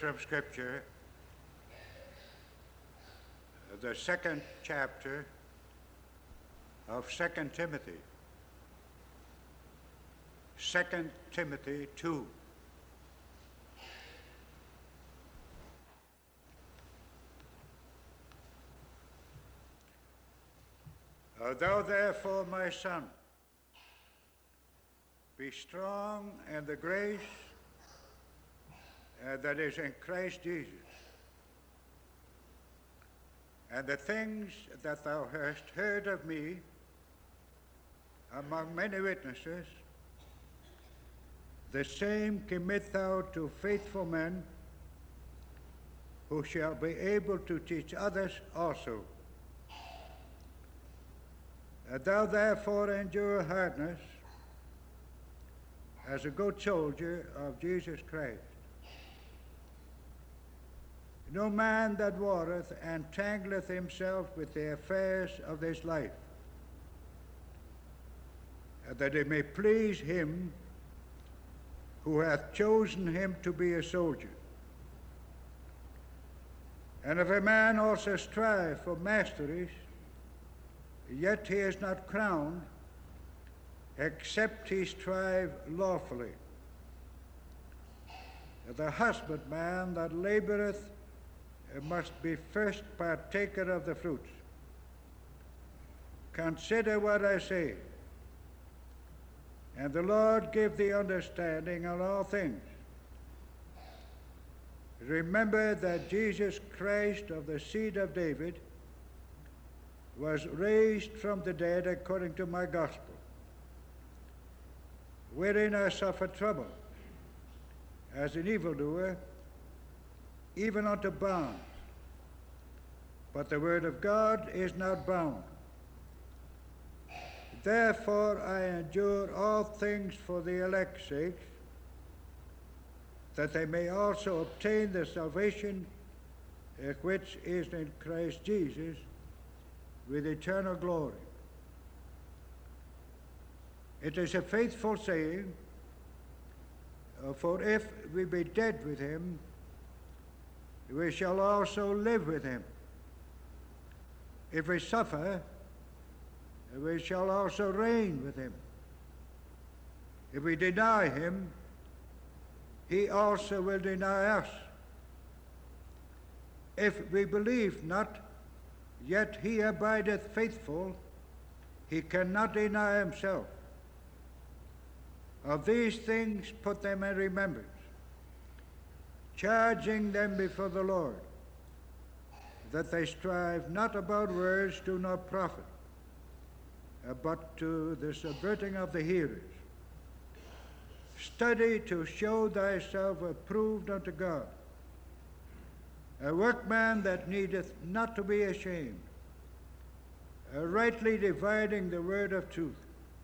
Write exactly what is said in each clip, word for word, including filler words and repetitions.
from Scripture, the second chapter of Second Timothy. Second Timothy two. Uh, thou therefore, my son, be strong in the grace uh, that is in Christ Jesus. And the things that thou hast heard of me among many witnesses, the same commit thou to faithful men, who shall be able to teach others also. Uh, thou therefore endure hardness as a good soldier of Jesus Christ. No man that warreth entangleth himself with the affairs of this life, that he may please him who hath chosen him to be a soldier. And if a man also strive for masteries, yet he is not crowned, except he strive lawfully. The husbandman that laboureth must be first partaker of the fruits. Consider what I say, and the Lord give thee understanding on all things. Remember that Jesus Christ of the seed of David was raised from the dead according to my gospel, wherein I suffered trouble as an evildoer, even unto bonds. But the word of God is not bound. Therefore I endure all things for the elect's sake, that they may also obtain the salvation uh, which is in Christ Jesus with eternal glory. It is a faithful saying, uh, for if we be dead with him, we shall also live with him. If we suffer, we shall also reign with him. If we deny him, he also will deny us. If we believe not, yet he abideth faithful, he cannot deny himself. Of these things put them in remembrance, charging them before the Lord, that they strive not about words to no profit, uh, but to the subverting of the hearers. Study to show thyself approved unto God, a workman that needeth not to be ashamed, uh, rightly dividing the word of truth.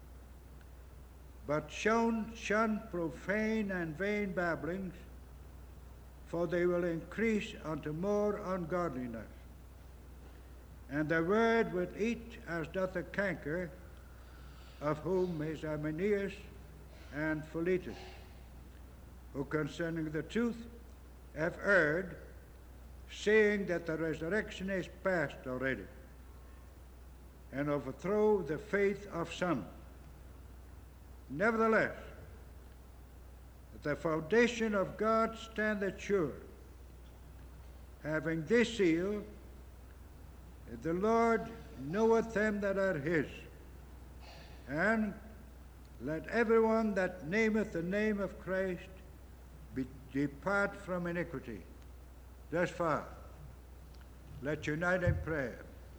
But shun, shun profane and vain babblings, for they will increase unto more ungodliness. And the word will eat as doth a canker, of whom is Hymenaeus and Philetus, who concerning the truth have erred, saying that the resurrection is past already, and overthrow the faith of some. Nevertheless, the foundation of God standeth sure, having this seal, the Lord knoweth them that are his. And let everyone that nameth the name of Christ be, depart from iniquity. Thus far, let's unite in prayer.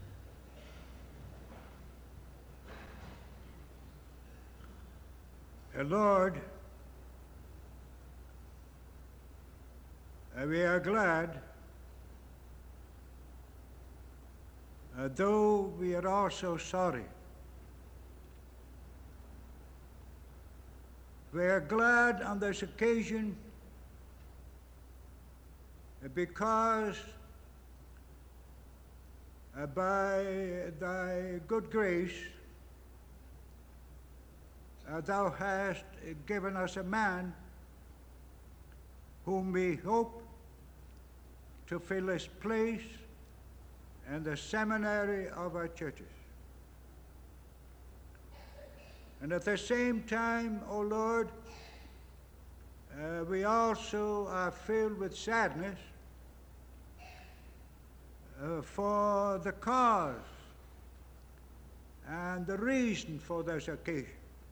Uh, Lord, uh, we are glad, uh, though we are also sorry. We are glad on this occasion because uh, by thy good grace uh, thou hast given us a man whom we hope to fill his place in the seminary of our churches. And at the same time, O Lord, uh, we also are filled with sadness uh, for the cause and the reason for this occasion.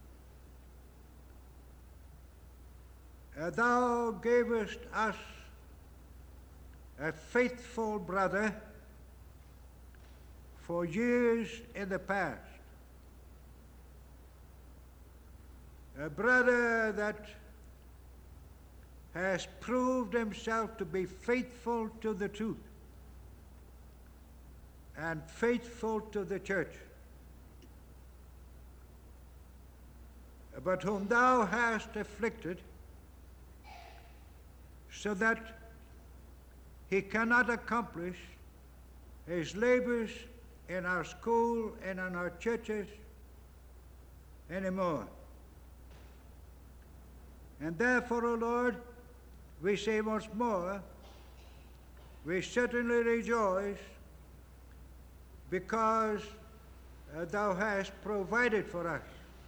Uh, thou gavest us a faithful brother for years in the past, a brother that has proved himself to be faithful to the truth and faithful to the church, but whom thou hast afflicted so that he cannot accomplish his labors in our school and in our churches anymore. And therefore, O Lord, we say once more, we certainly rejoice because uh, thou hast provided for us.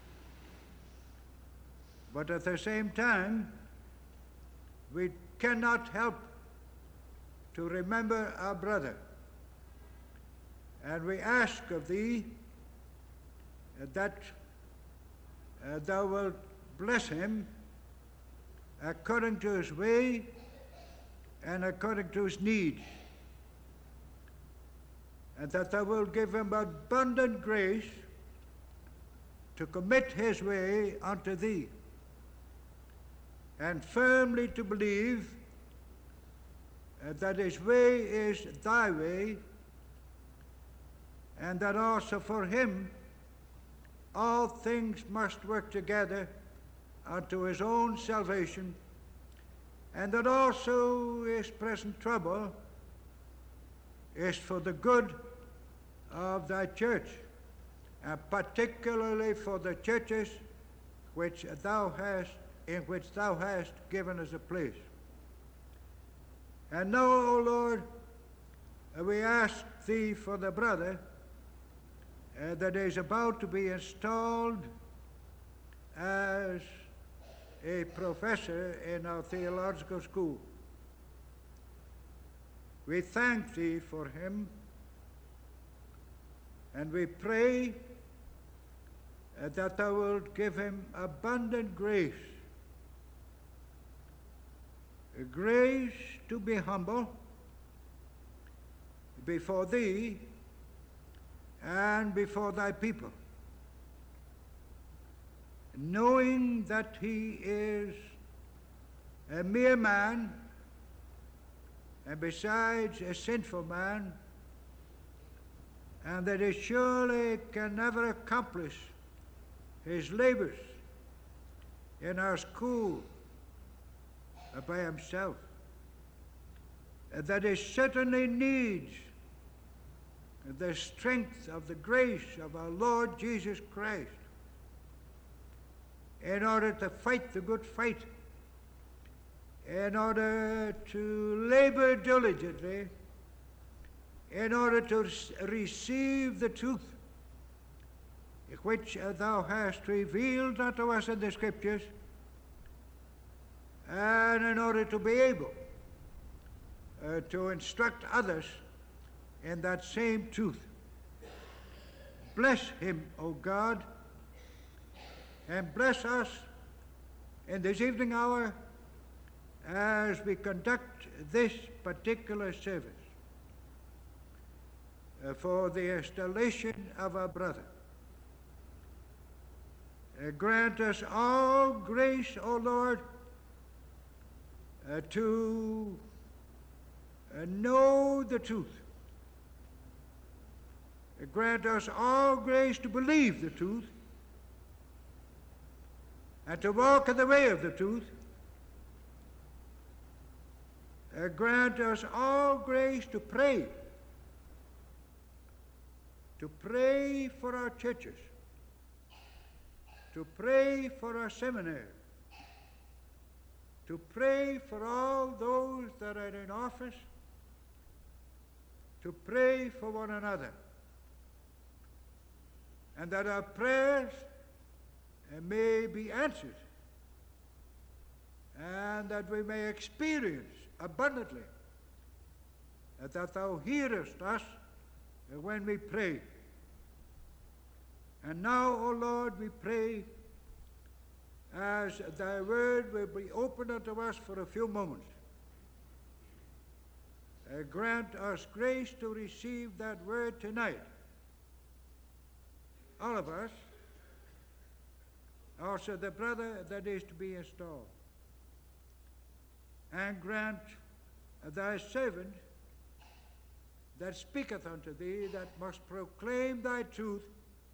But at the same time, we cannot help to remember our brother. And we ask of thee uh, that uh, thou wilt bless him according to his way and according to his needs, and that thou wilt give him abundant grace to commit his way unto thee, and firmly to believe uh, that his way is thy way, and that also for him all things must work together unto his own salvation, and that also his present trouble is for the good of thy church, and particularly for the churches which thou hast, in which thou hast given us a place. And now, O Lord, we ask thee for the brother uh, that is about to be installed as a professor in our theological school. We thank thee for him, and we pray uh, that thou wilt give him abundant grace, a grace to be humble before thee and before thy people, knowing that he is a mere man, and besides a sinful man, and that he surely can never accomplish his labors in our school by himself, and that he certainly needs the strength of the grace of our Lord Jesus Christ in order to fight the good fight, in order to labor diligently, in order to receive the truth which thou hast revealed unto us in the Scriptures, and in order to be able uh, to instruct others in that same truth. Bless him, O God, and bless us in this evening hour as we conduct this particular service uh, for the installation of our brother. Uh, grant us all grace, O Lord, uh, to uh, know the truth. Uh, grant us all grace to believe the truth and to walk in the way of the truth. Uh, grant us all grace to pray, to pray for our churches, to pray for our seminary, to pray for all those that are in office to pray for one another, and that our prayers uh, may be answered, and that we may experience abundantly uh, that thou hearest us uh, when we pray. And now, O Lord, we pray, as thy word will be opened unto us for a few moments, uh, grant us grace to receive that word tonight. All of us, also the brother that is to be installed. And grant thy servant that speaketh unto thee, that must proclaim thy truth,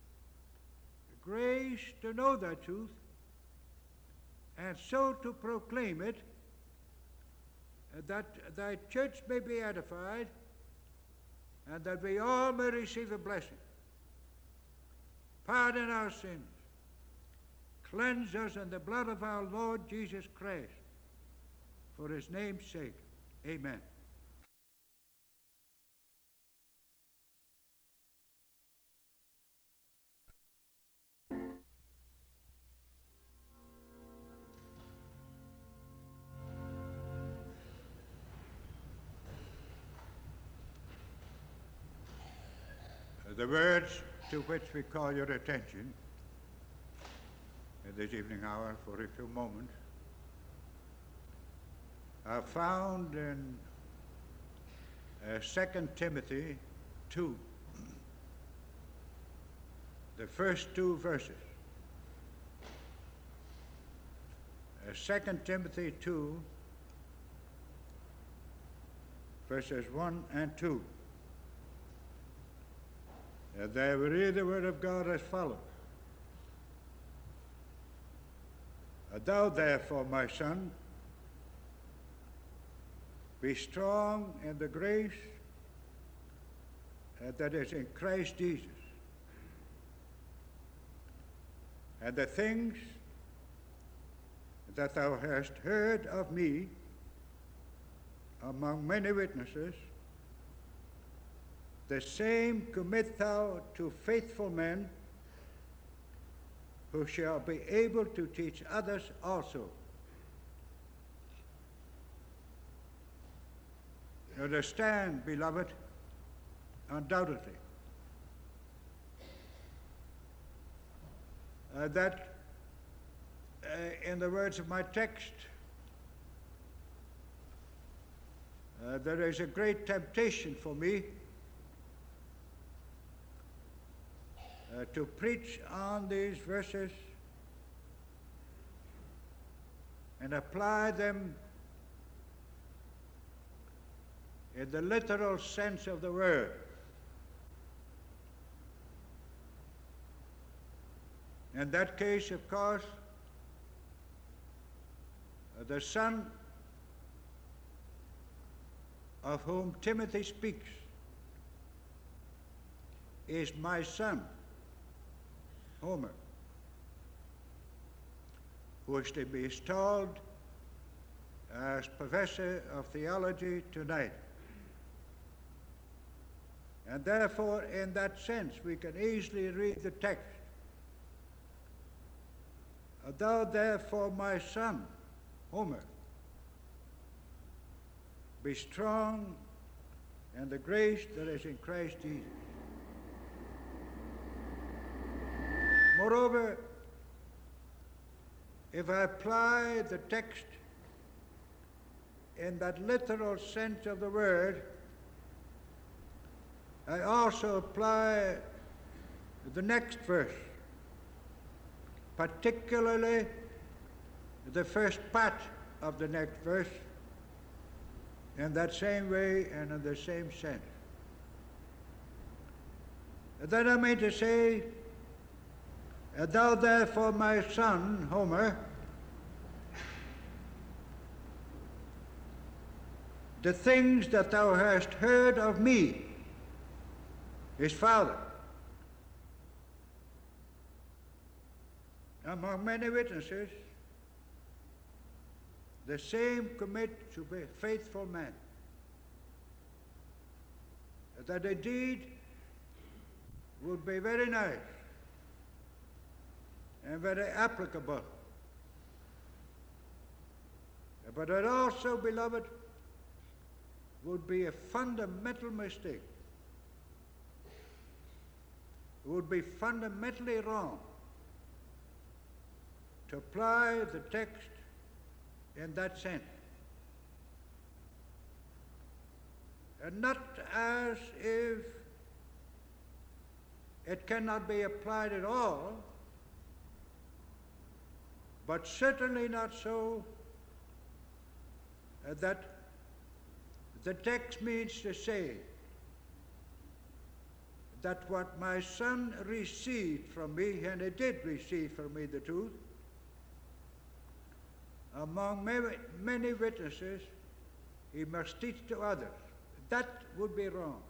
grace to know thy truth, and so to proclaim it, that thy church may be edified, and that we all may receive a blessing. Pardon our sins. Cleanse us in the blood of our Lord Jesus Christ. For his name's sake, amen. The words to which we call your attention at this evening hour for a few moments are found in uh, Second Timothy two, the first two verses. Uh, Second Timothy two, verses one and two. Uh, there we read the word of God as follows. Uh, Thou therefore, my son, be strong in the grace uh, that is in Christ Jesus. And the things that thou hast heard of me among many witnesses, the same commit thou to faithful men, who shall be able to teach others also. You understand, beloved, undoubtedly, uh, that uh, in the words of my text, uh, there is a great temptation for me Uh, to preach on these verses and apply them in the literal sense of the word. In that case, of course, uh, the son of whom Timothy speaks is my son, Homer, who is to be installed as professor of theology tonight. And therefore, in that sense, we can easily read the text. Thou therefore, my son, Homer, be strong in the grace that is in Christ Jesus. Moreover, if I apply the text in that literal sense of the word, I also apply the next verse, particularly the first part of the next verse, in that same way and in the same sense. That I mean to say, thou therefore, my son, Homer, the things that thou hast heard of me, his father, among many witnesses, the same commit to be faithful men. that indeed would be very nice and very applicable. But it also, beloved, would be a fundamental mistake. It would be fundamentally wrong to apply the text in that sense. And not as if it cannot be applied at all, but certainly not so uh, that the text means to say that what my son received from me, and he did receive from me the truth, among many, many witnesses, he must teach to others. That would be wrong.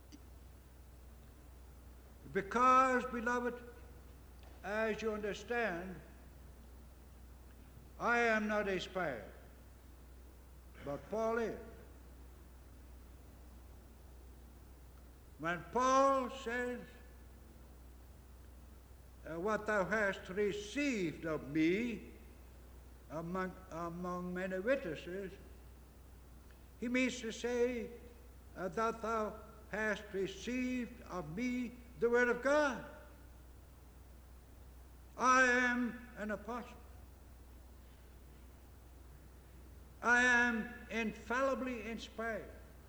Because, beloved, as you understand, I am not inspired, but Paul is. When Paul says, uh, what thou hast received of me among, among many witnesses, he means to say uh, that thou hast received of me the word of God. I am an apostle. I am infallibly inspired.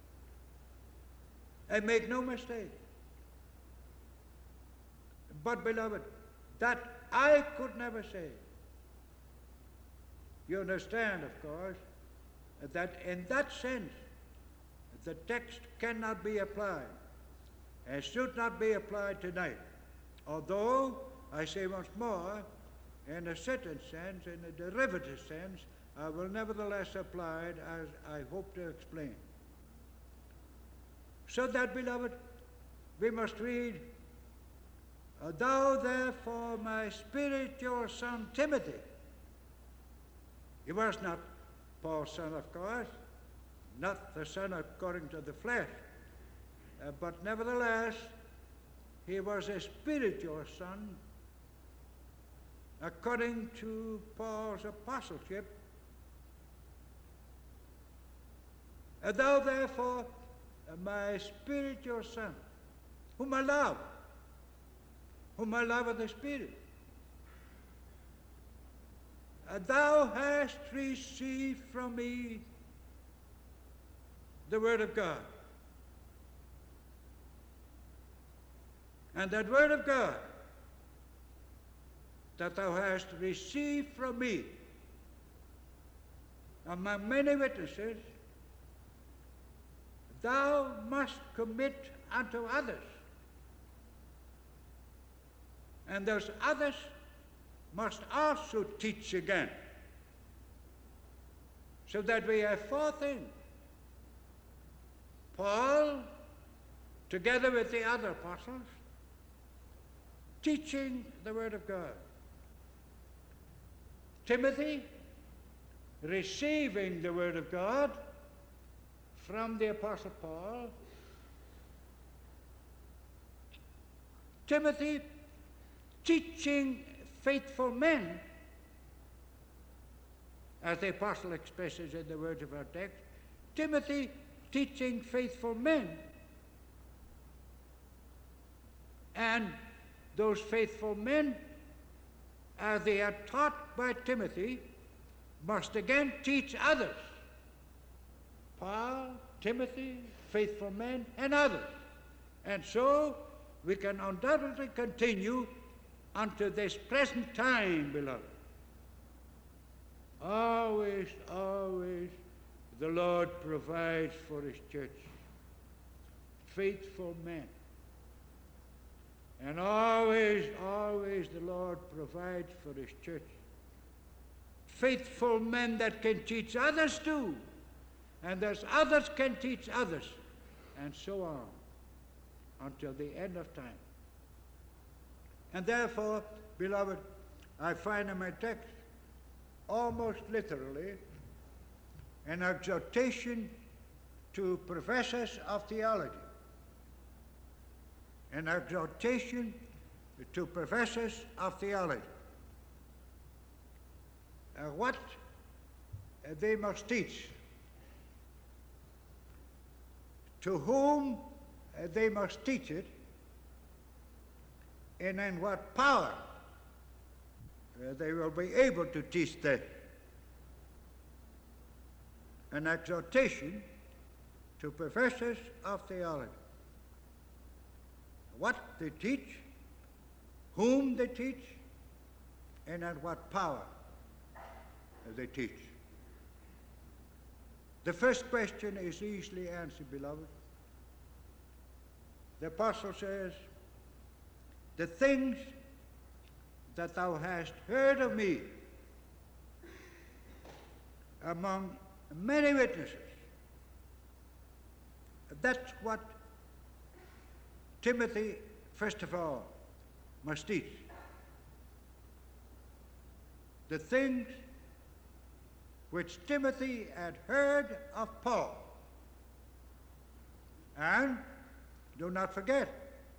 I make no mistake. But, beloved, that I could never say. You understand, of course, that in that sense, the text cannot be applied and should not be applied tonight. Although, I say once more, in a certain sense, in a derivative sense, I will nevertheless apply it as I hope to explain. So that, beloved, we must read, thou therefore, my spiritual son Timothy. He was not Paul's son, of course, not the son according to the flesh, uh, but nevertheless, he was a spiritual son according to Paul's apostleship. And thou therefore, my spiritual son, whom I love, whom I love in the Spirit, and thou hast received from me the word of God. And that word of God that thou hast received from me among many witnesses, thou must commit unto others. And those others must also teach again. So that we have four things. Paul, together with the other apostles, teaching the word of God. Timothy, receiving the word of God from the apostle Paul. Timothy, teaching faithful men, as the apostle expresses in the words of our text. Timothy, teaching faithful men. And those faithful men, as they are taught by Timothy, must again teach others. Paul, Timothy, faithful men, and others. And so we can undoubtedly continue unto this present time, beloved. Always, always the Lord provides for his church faithful men. And always, always the Lord provides for his church faithful men that can teach others too. And those others can teach others. And so on until the end of time. And therefore, beloved, I find in my text almost literally an exhortation to professors of theology an exhortation to professors of theology. Uh, what uh, they must teach, to whom uh, they must teach it, and in what power uh, they will be able to teach that. An exhortation to professors of theology. What they teach, whom they teach, and at what power they teach. The first question is easily answered, beloved. The apostle says, the things that thou hast heard of me among many witnesses. That's what Timothy, first of all, must teach. The things which Timothy had heard of Paul. And do not forget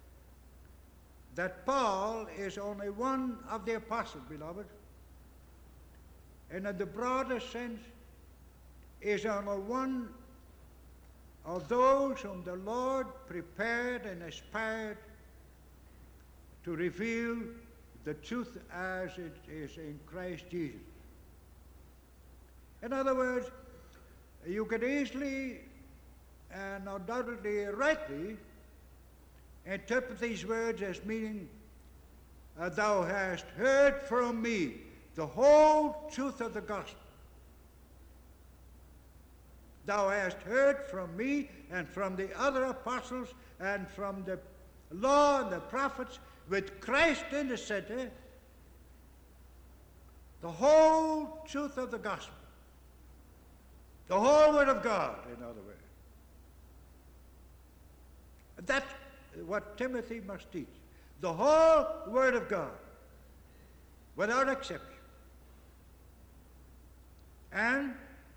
that Paul is only one of the apostles, beloved, and in the broader sense is only one of those whom the Lord prepared and aspired to reveal the truth as it is in Christ Jesus. In other words, you could easily and undoubtedly rightly interpret these words as meaning, uh, thou hast heard from me the whole truth of the gospel. Thou hast heard from me and from the other apostles and from the law and the prophets with Christ in the center, the whole truth of the gospel. The whole Word of God, in other words. That's what Timothy must teach. The whole Word of God, without exception. And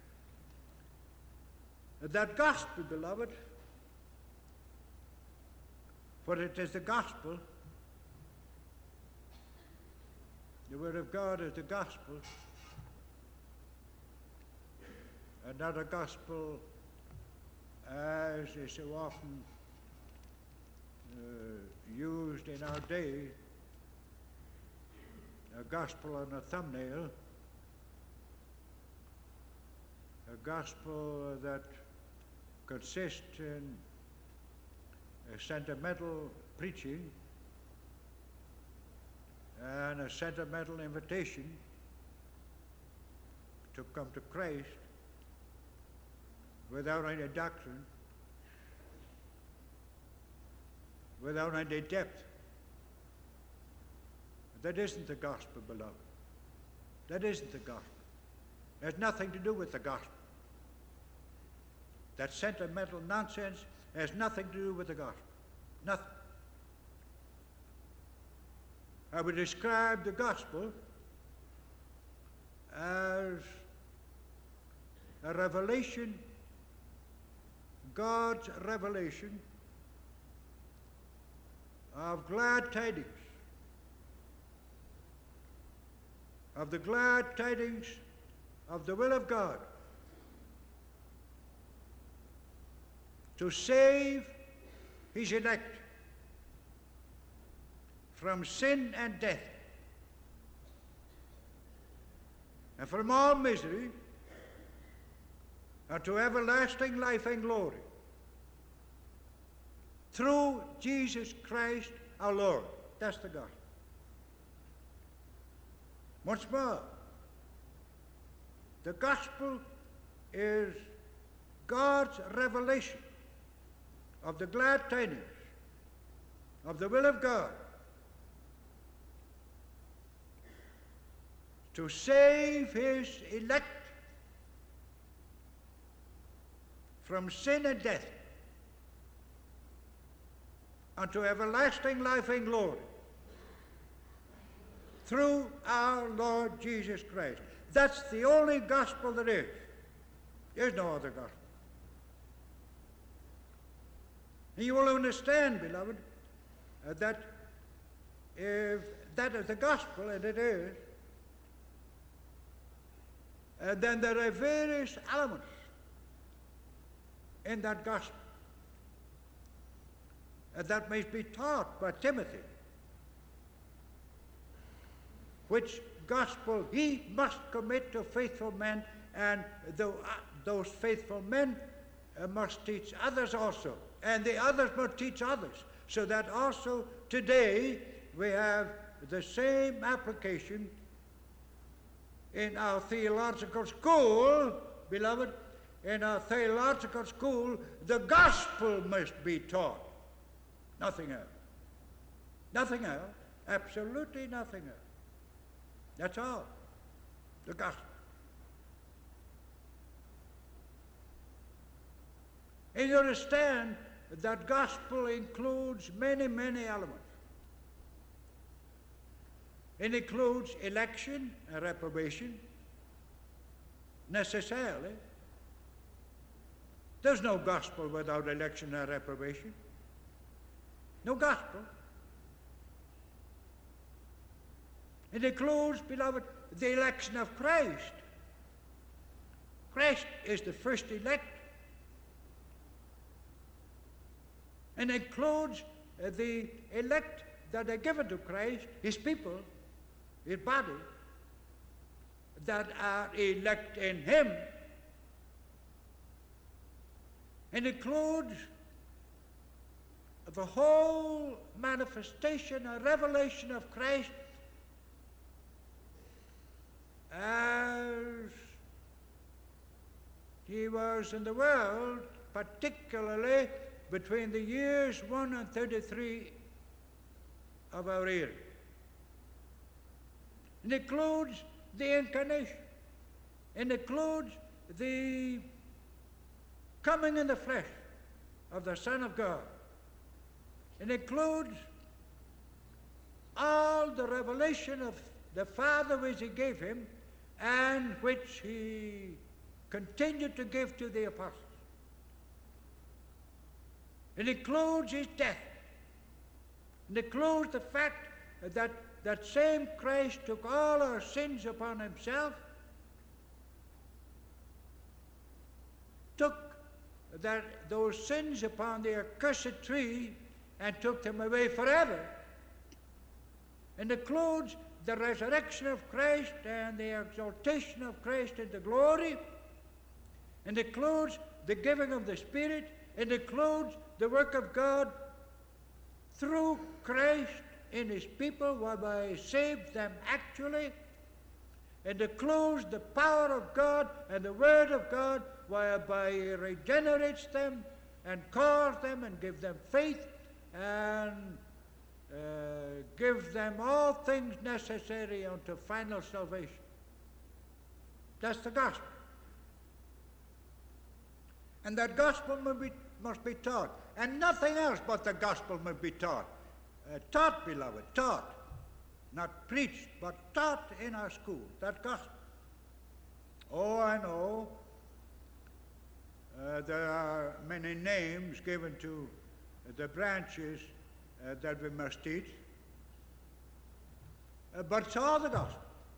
that gospel, beloved, for it is the gospel, the Word of God is the gospel, and not a gospel as is so often uh, used in our day, a gospel on a thumbnail, a gospel that consists in a sentimental preaching and a sentimental invitation to come to Christ without any doctrine, without any depth. That isn't the gospel, beloved. That isn't the gospel. It has nothing to do with the gospel. That sentimental nonsense has nothing to do with the gospel. Nothing. I would describe the gospel as a revelation, God's revelation of glad tidings, of the glad tidings of the will of God to save his elect from sin and death and from all misery unto everlasting life and glory through Jesus Christ our Lord. That's the gospel. Once more, the gospel is God's revelation of the glad tidings of the will of God to save his elect from sin and death unto everlasting life and glory through our Lord Jesus Christ. That's the only gospel there is. There's no other gospel. And you will understand, beloved, uh, that if that is the gospel, and it is, uh, then there are various elements in that gospel uh, that must be taught by Timothy, which gospel he must commit to faithful men, and the, uh, those faithful men uh, must teach others also, and the others must teach others, so that also today we have the same application in our theological school, beloved. In our theological school, the gospel must be taught. Nothing else. Nothing else. Absolutely nothing else. That's all. The gospel. And you understand that gospel includes many, many elements. It includes election and reprobation, necessarily. There's no gospel without election and reprobation. No gospel. It includes, beloved, the election of Christ. Christ is the first elect. And includes uh, the elect that are given to Christ, his people, his body, that are elect in him. It includes the whole manifestation or revelation of Christ as he was in the world, particularly between the years one and thirty-three of our era. It includes the incarnation. It includes the coming in the flesh of the Son of God. It includes all the revelation of the Father which he gave him and which he continued to give to the apostles. It includes his death. It includes the fact that that same Christ took all our sins upon himself, took that, those sins upon the accursed tree and took them away forever. It includes the resurrection of Christ and the exaltation of Christ into glory. It includes the giving of the Spirit. It includes the work of God through Christ in his people, whereby he saved them actually. It includes the power of God and the Word of God, whereby he regenerates them and calls them and gives them faith and uh, gives them all things necessary unto final salvation. That's the gospel. And that gospel must be, must be taught. And nothing else but the gospel must be taught. Uh, taught, beloved, taught. Not preached, but taught in our school. That gospel. Oh, I know uh, there are many names given to the branches uh, that we must teach. Uh, but it's all the gospel.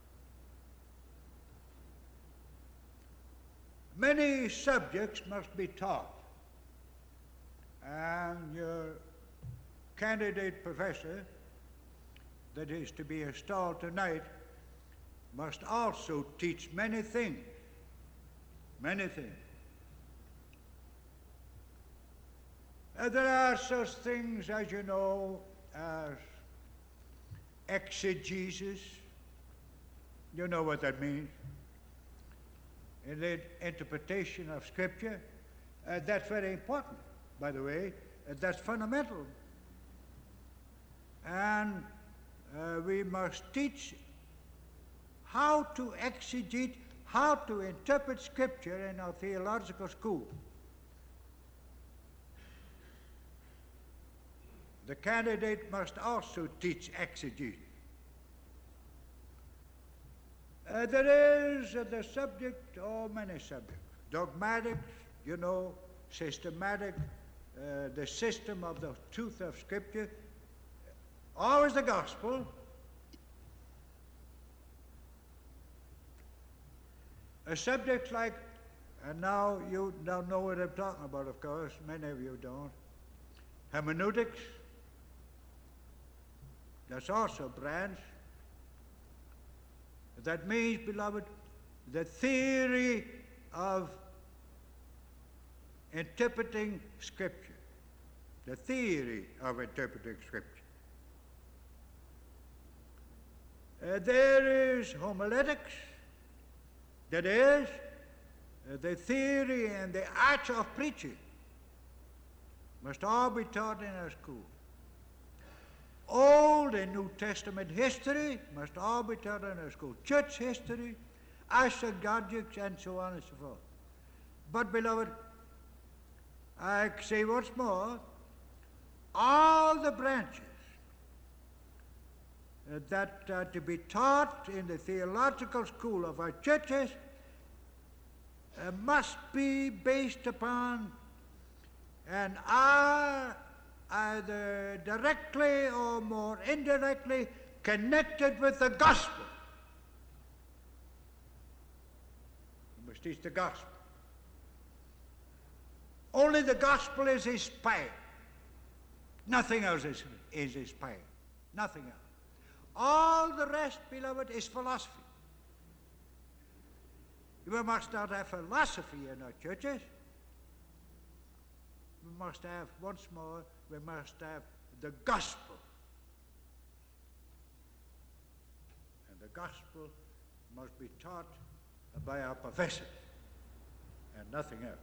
Many subjects must be taught. And your candidate professor that is to be installed tonight must also teach many things. Many things. Uh, there are such things, as you know, as exegesis. You know what that means. In the interpretation of Scripture. Uh, that's very important, by the way. Uh, that's fundamental. And uh, we must teach how to exegete, how to interpret Scripture in our theological school. The candidate must also teach exegesis. Uh, there is uh, the subject, oh, many subjects. Dogmatics, you know, systematic, uh, the system of the truth of Scripture. always the gospel. A subject like, and now you don't know what I'm talking about, of course, many of you don't, hermeneutics, that's also a branch. That means, beloved, the theory of interpreting Scripture. The theory of interpreting Scripture. Uh, there is homiletics, that is, uh, the theory and the art of preaching must all be taught in our school. Old and New Testament history must all be taught in our school. Church history, isagogics, and so on and so forth. But, beloved, I say once more, all the branches uh, that are to be taught in the theological school of our churches uh, must be based upon and are either directly or more indirectly connected with the gospel. You must teach the gospel. Only the gospel is inspired. Nothing else is, is inspired. Nothing else. All the rest, beloved, is philosophy. We must not have philosophy in our churches. We must have, once more, we must have the gospel. And the gospel must be taught by our professors and nothing else.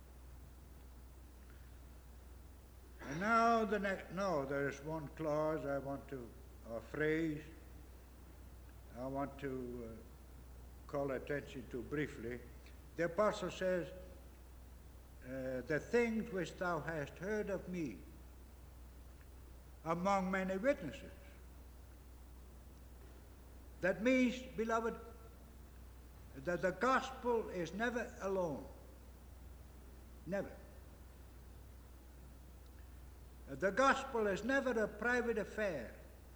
And now the next, no, there is one clause I want to, or phrase, I want to uh, call attention to briefly. The apostle says, uh, the things which thou hast heard of me among many witnesses. That means, beloved, that the gospel is never alone. Never. The gospel is never a private affair.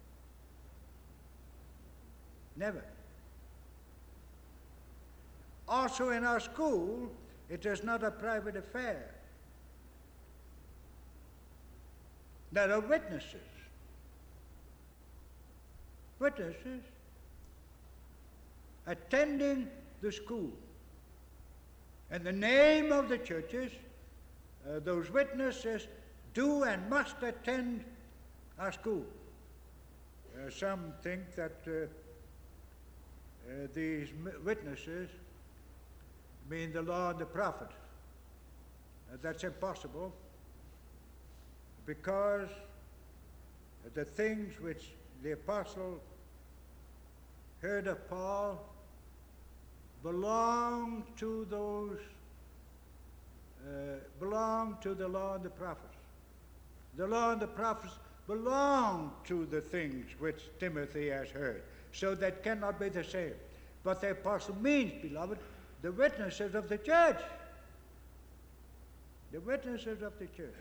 Never. Also in our school, it is not a private affair. There are witnesses. Witnesses attending the school. In the name of the churches, uh, those witnesses do and must attend our school. Uh, some think that uh, uh, these witnesses mean the law and the prophets. Uh, that's impossible, because the things which the apostle heard of Paul belong to those, uh, belong to the law and the prophets. The law and the prophets belong to the things which Timothy has heard, so that cannot be the same. But the apostle means, beloved, the witnesses of the church. The witnesses of the church.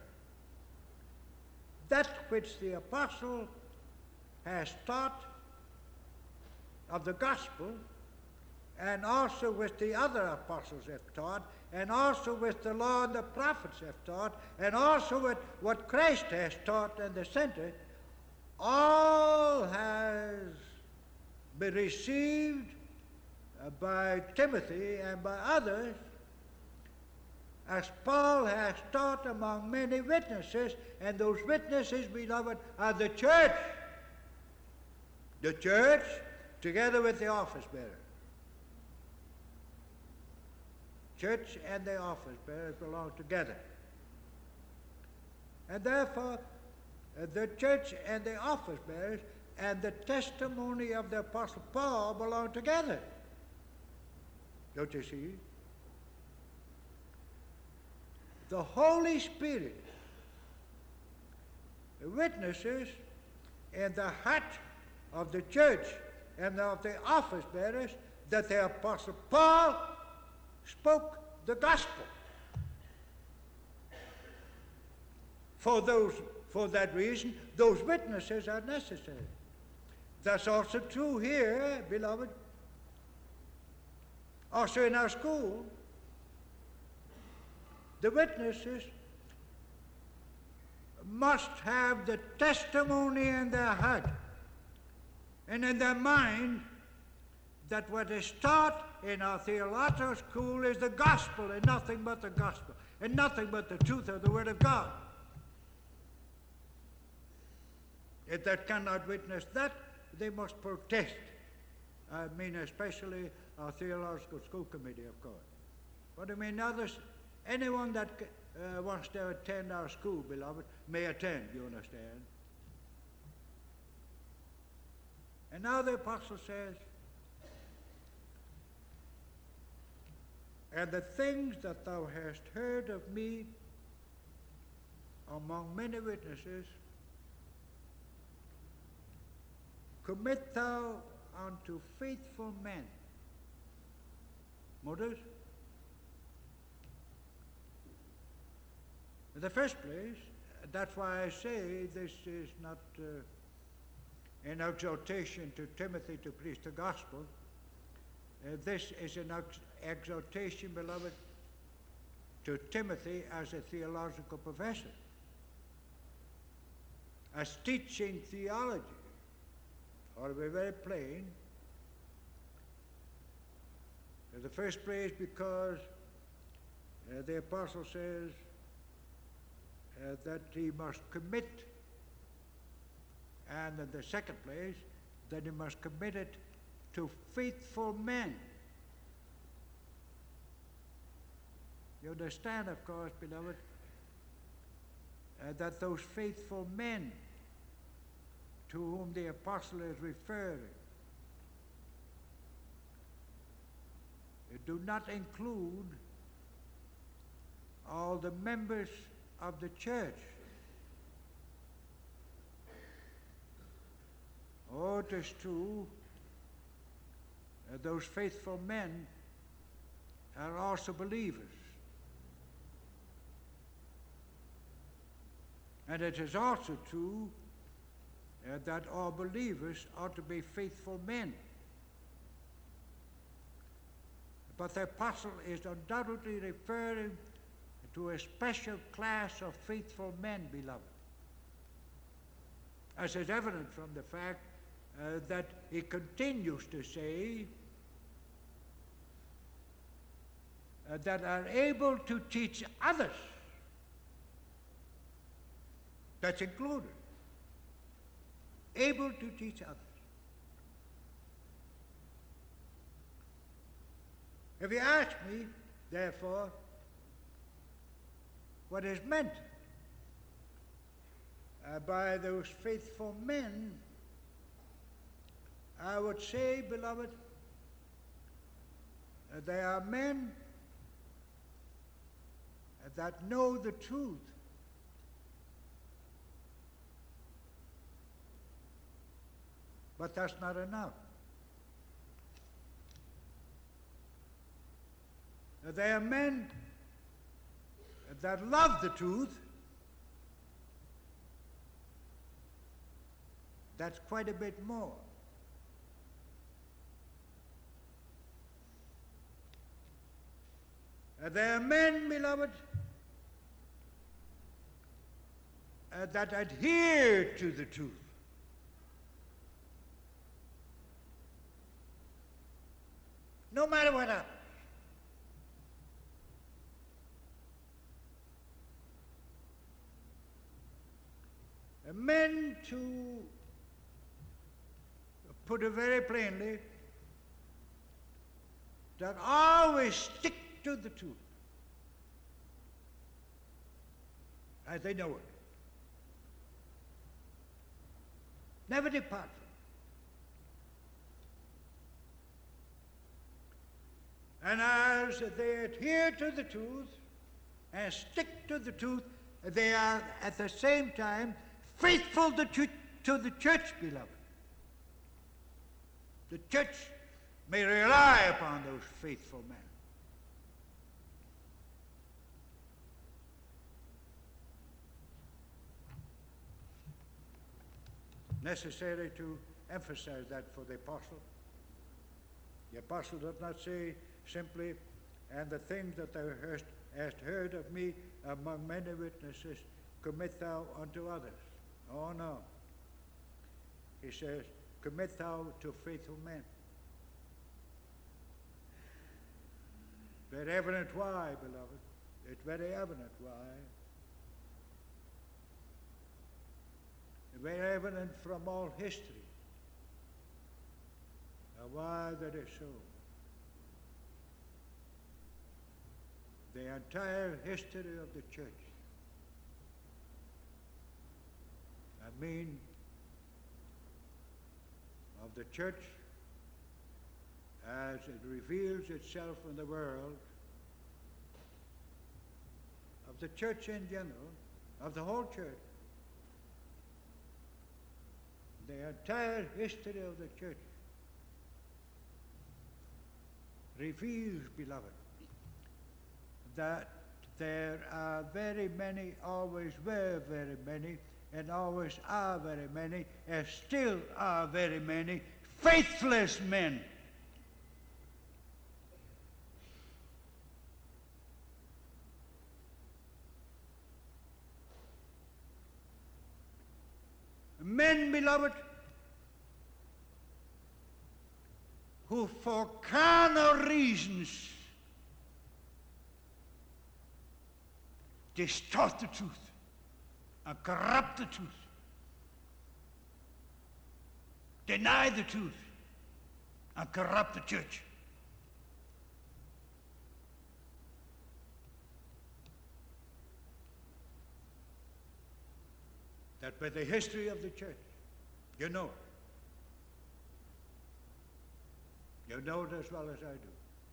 That which the apostle has taught of the gospel, and also which the other apostles have taught, and also which the law and the prophets have taught, and also with what Christ has taught in the center, all has been received by Timothy and by others, as Paul has taught among many witnesses, and those witnesses, beloved, are the church. The church, together with the office bearers. Church and the office bearers belong together. And therefore, uh, the church and the office bearers and the testimony of the Apostle Paul belong together. Don't you see? The Holy Spirit witnesses in the heart of the church and of the office bearers that the Apostle Paul spoke the gospel for those For that reason, those witnesses are necessary. That's also true here, beloved. Also in our school, the witnesses must have the testimony in their heart and in their mind that what is taught in our theological school is the gospel and nothing but the gospel and nothing but the truth of the Word of God. If they cannot witness that, they must protest. I mean especially our theological school committee, of course. But I mean others, anyone that uh, wants to attend our school, beloved, may attend, you understand. And now the apostle says, and the things that thou hast heard of me among many witnesses, commit thou unto faithful men. Notice, in the first place, that's why I say this is not uh, an exhortation to Timothy to preach the gospel. Uh, this is an ex- exhortation, beloved, to Timothy as a theological professor, as teaching theology. Or to be very plain, in the first place because uh, the apostle says uh, that he must commit, and in the second place that he must commit it to faithful men. You understand, of course, beloved, uh, that those faithful men to whom the apostle is referring do not include all the members of the church. Oh, it is true, uh, those faithful men are also believers. And it is also true Uh, that all believers ought to be faithful men. But the apostle is undoubtedly referring to a special class of faithful men, beloved, as is evident from the fact uh, that he continues to say uh, that are able to teach others. That's included. Able to teach others. If you ask me, therefore, what is meant uh, by those faithful men, I would say, beloved, uh, they are men uh, that know the truth. But that's not enough. They are men that love the truth. That's quite a bit more. They are men, beloved, that adhere to the truth. No matter what happens. Men, to put it very plainly, that always stick to the truth as they know it. Never depart from it. And as they adhere to the truth and stick to the truth, they are at the same time faithful to, to the church, beloved. The church may rely upon those faithful men. necessary to emphasize that for the apostle. The apostle does not say simply, and the things that thou hast, hast heard of me among many witnesses, commit thou unto others. Oh no. He says, commit thou to faithful men. Very evident why, beloved. It's very evident why. It's very evident from all history of why that is so. The entire history of the church, I mean of the church as it reveals itself in the world, of the church in general, of the whole church, the entire history of the church reveals, beloved, that there are very many, always were very many, and always are very many, and still are very many faithless men. Men, beloved, who for carnal reasons distort the truth and corrupt the truth, deny the truth and corrupt the church. That by the history of the church, you know it. You know it as well as I do.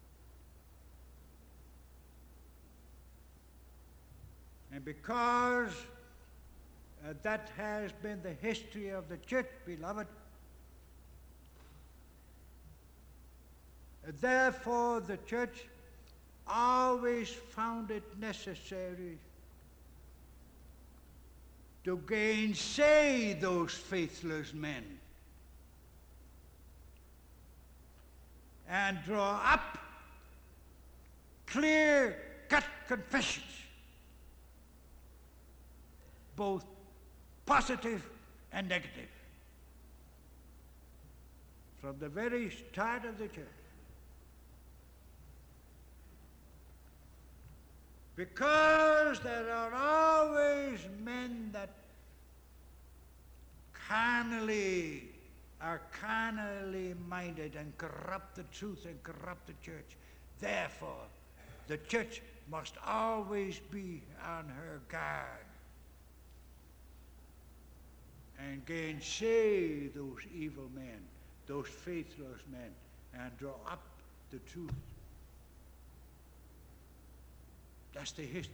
And because uh, that has been the history of the church, beloved, uh, therefore the church always found it necessary to gainsay those faithless men and draw up clear-cut confessions, both positive and negative, from the very start of the church. Because there are always men that carnally are carnally minded and corrupt the truth and corrupt the church. Therefore, the church must always be on her guard and gainsay those evil men, those faithless men, and draw up the truth. That's the history.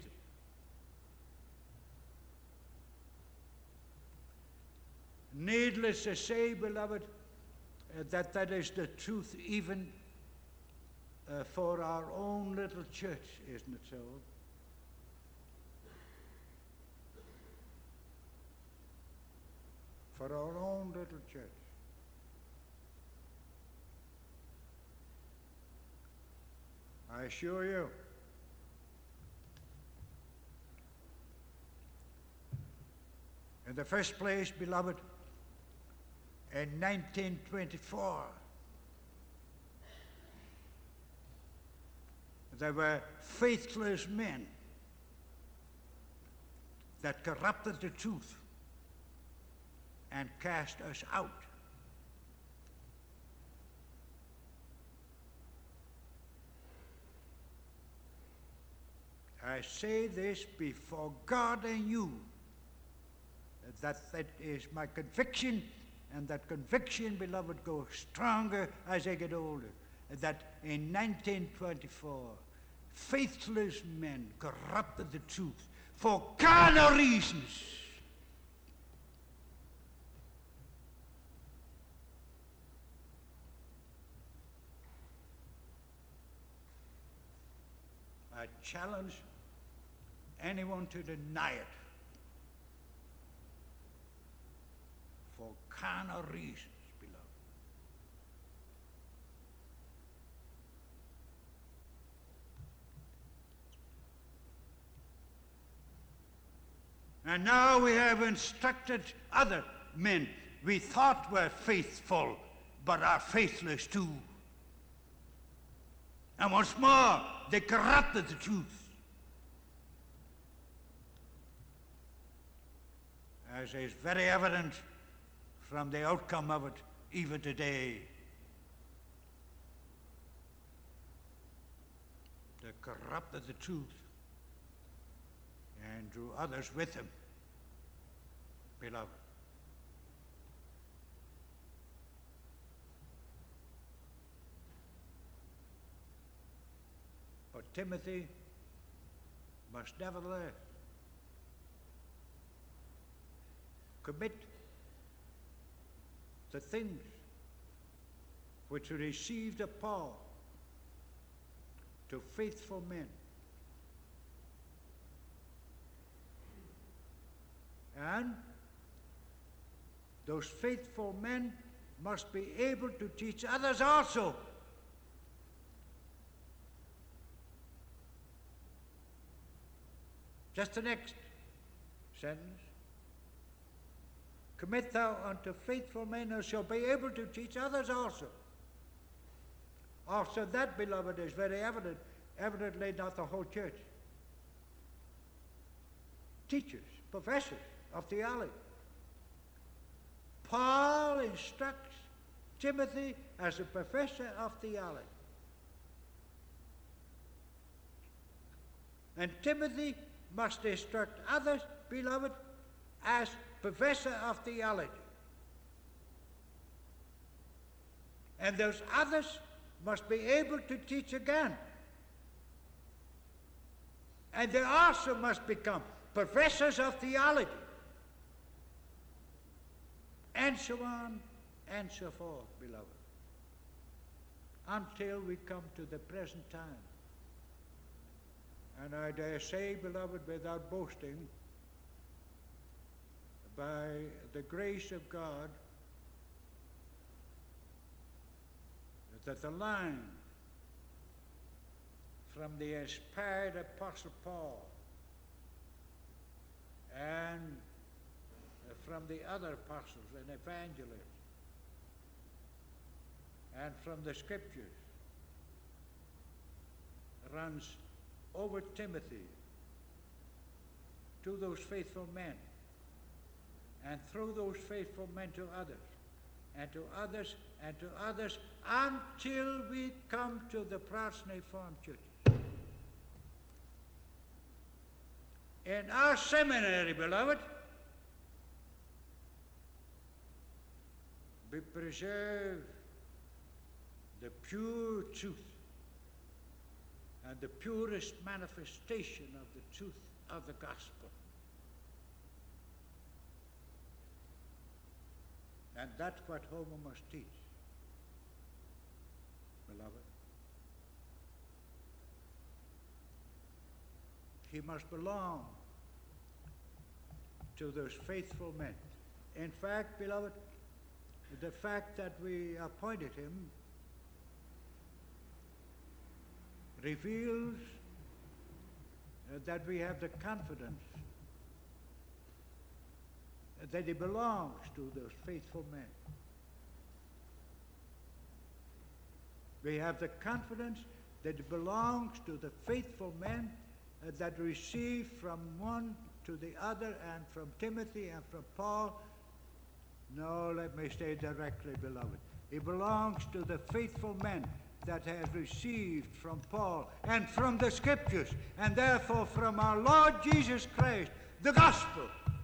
Needless to say, beloved, uh, that that is the truth even uh, for our own little church, isn't it so? For our own little church. I assure you, in the first place, beloved, in nineteen twenty-four, there were faithless men that corrupted the truth and cast us out. I say this before God and you, that that is my conviction, and that conviction, beloved, goes stronger as I get older, that in nineteen twenty-four, faithless men corrupted the truth for carnal reasons. I challenge anyone to deny it. For carnal reasons, beloved. And now we have instructed other men we thought were faithful, but are faithless too. And once more, they corrupted the truth. As is very evident from the outcome of it even today. They corrupted the truth and drew others with him, beloved. But Timothy must nevertheless commit the things which he received of Paul to faithful men. And those faithful men must be able to teach others also. Just the next sentence. Commit thou unto faithful men who shall be able to teach others also. Also that, beloved, is very evident, evidently not the whole church. Teachers, professors of theology. Paul instructs Timothy as a professor of theology. And Timothy must instruct others, beloved, as professor of theology. And those others must be able to teach again. And they also must become professors of theology. And so on and so forth, beloved. Until we come to the present time. And I dare say, beloved, without boasting, by the grace of God, that the line from the inspired Apostle Paul and from the other apostles and evangelists and from the scriptures runs over Timothy to those faithful men, and through those faithful men to others, and to others, and to others, until we come to the Protestant churches. In our seminary, beloved, we preserve the pure truth and the purest manifestation of the truth of the gospel. And that's what Homer must teach, beloved. He must belong to those faithful men. In fact, beloved, the fact that we appointed him reveals uh, that we have the confidence that he belongs to those faithful men. We have the confidence that it belongs to the faithful men uh, that receive from one to the other, and from Timothy and from Paul. No, let me say directly, beloved. It belongs to the faithful men that have received from Paul and from the scriptures, and therefore from our Lord Jesus Christ, the gospel.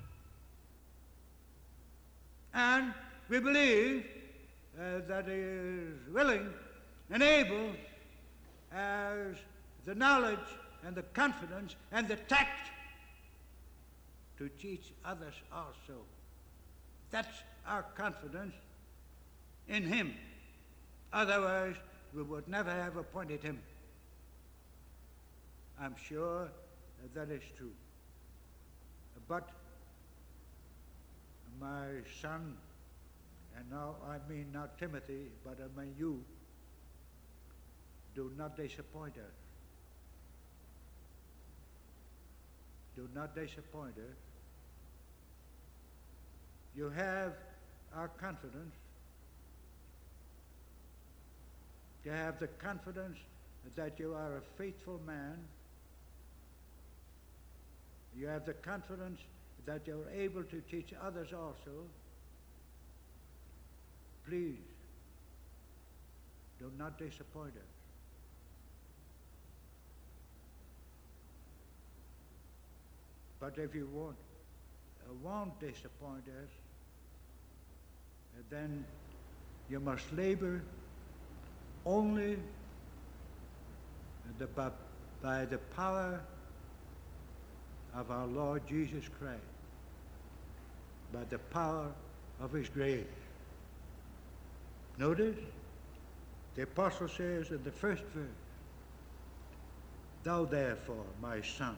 And we believe uh, that he is willing and able, as the knowledge and the confidence and the tact, to teach others also. That's our confidence in him. Otherwise, we would never have appointed him. I'm sure that is true. But my son and now I mean not Timothy, but I mean you, do not disappoint us. Do not disappoint us. You have our confidence. You have the confidence that you are a faithful man. You have the confidence that you're able to teach others also. Please, do not disappoint us. But if you won't, uh, won't disappoint us, uh, then you must labor only the, by, by the power of our Lord Jesus Christ, by the power of his grace. Notice, the apostle says in the first verse, "Thou therefore, my son,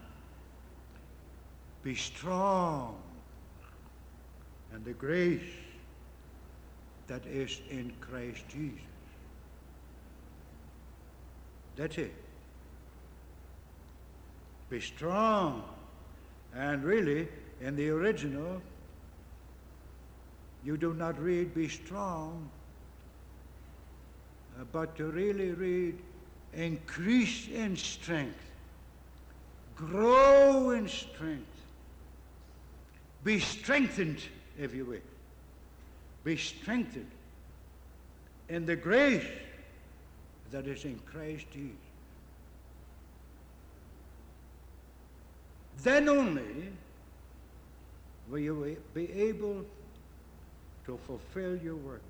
be strong in the grace that is in Christ Jesus." That's it. Be strong. And really, in the original, you do not read "be strong," uh, but to really read "increase in strength," "grow in strength," "be strengthened," if you will. Be strengthened in the grace that is in Christ Jesus. Then only will you be able to fulfill your work.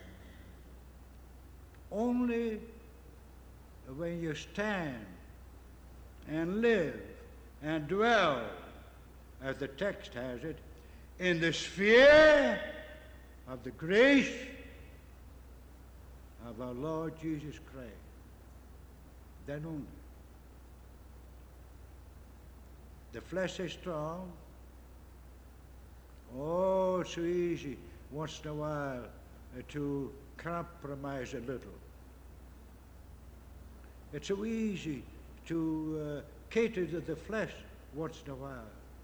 Only when you stand and live and dwell, as the text has it, in the sphere of the grace of our Lord Jesus Christ, then only. The flesh is strong. Oh, it's so easy once in a while uh, to compromise a little. It's so easy to uh, cater to the flesh once in a while.